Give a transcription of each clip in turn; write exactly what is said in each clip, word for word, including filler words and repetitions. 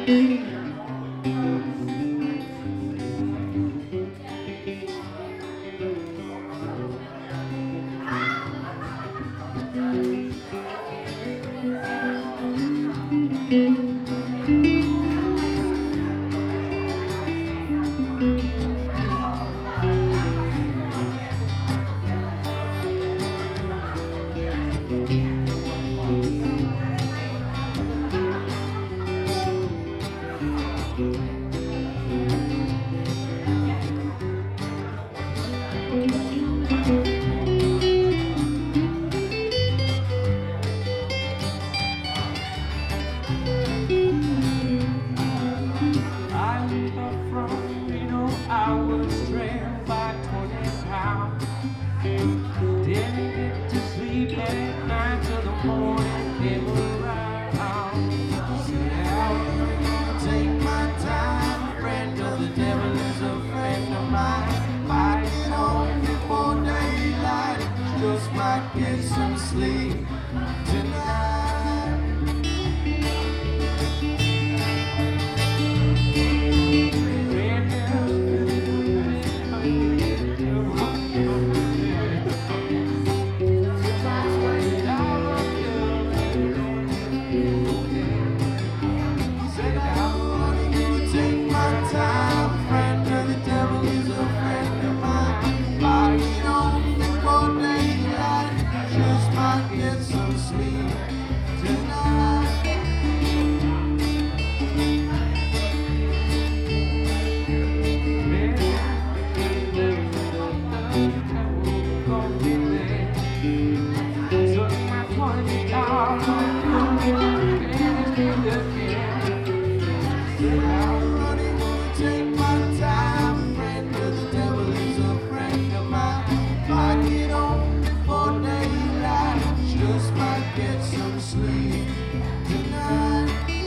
Get some sleep tonight. Said I'm gonna take my time. Friend of the devil is a friend of mine. Lying on before daylight. Just might get some sleep tonight. Took my twenty dollars and said I'm running, gonna take my time. Friend of the devil is a friend of mine. I get on before daylight. Just might get some sleep tonight.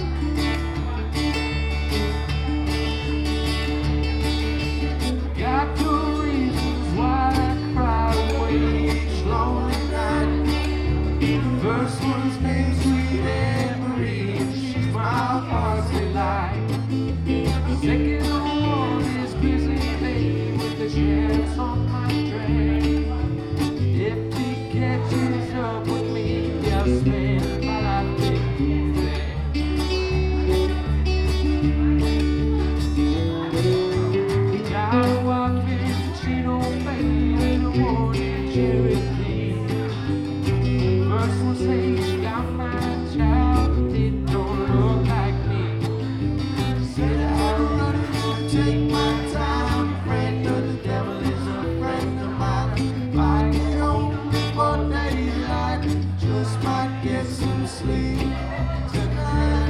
Got two reasons why I cry away each lonely night. First one's named Sweet Anne Marie, she's my heart's delight. Second one is busy baby with the chance on my train. If he catches up with me, I'll spend my life thinking that. Got a wife in Chino Bay and a one in Cherokee. First one says she got my child, it don't look like me. Said I'm running, gonna take my time. Friend of the devil is a friend of mine. If I get home before daylight, just might get some sleep tonight.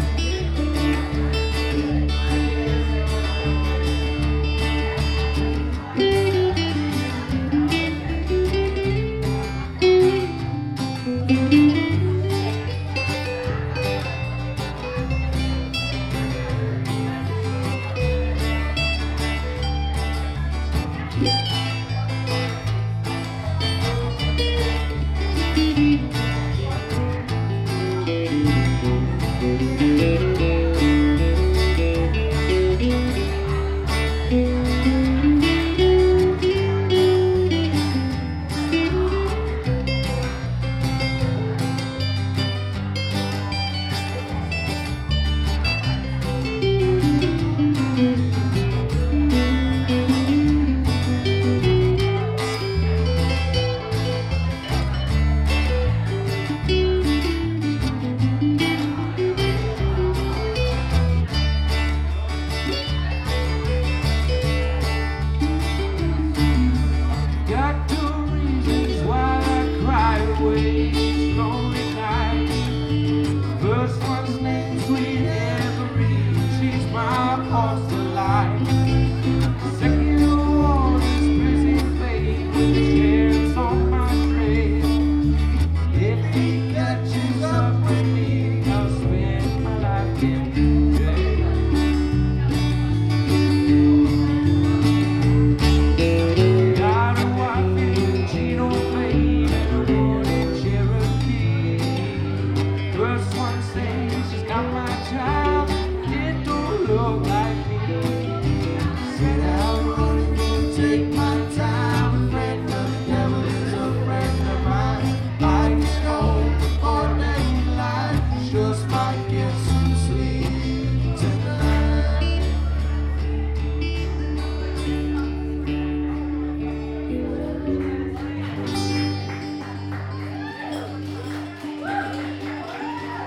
First one says she's got my child, it don't dog like me. Said I'm running, gonna take my time. A friend of the devil is a friend of mine. I can hold the ordinary life, just my gifts.